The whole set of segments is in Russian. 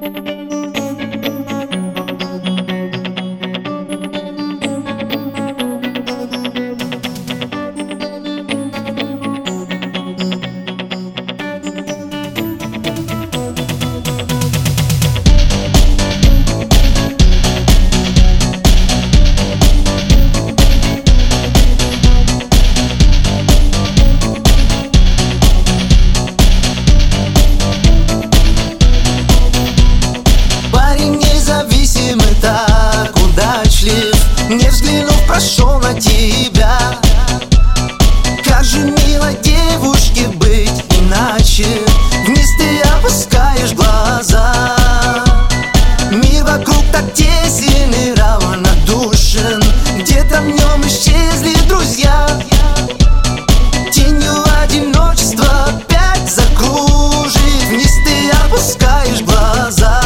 Так удачлив, не взглянув, прошел на тебя. Как же мило девушке быть иначе, вниз ты опускаешь глаза. Мир вокруг так тесен и равнодушен, где-то в нем исчезли друзья. Тенью одиночества опять закружит, вниз ты опускаешь глаза.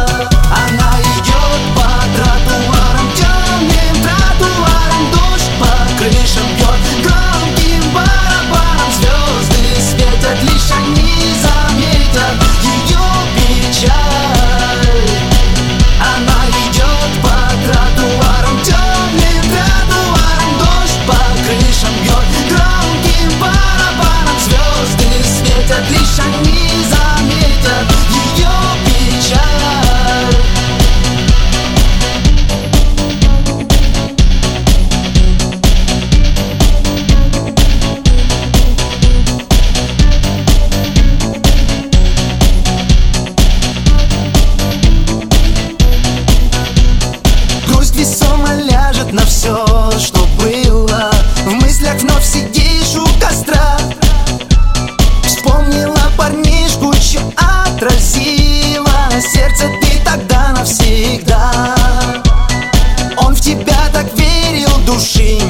Весомо ляжет на все, что было. В мыслях вновь сидишь у костра. Вспомнила парнишку, чье отразила сердце ты тогда навсегда. Он в тебя так верил, души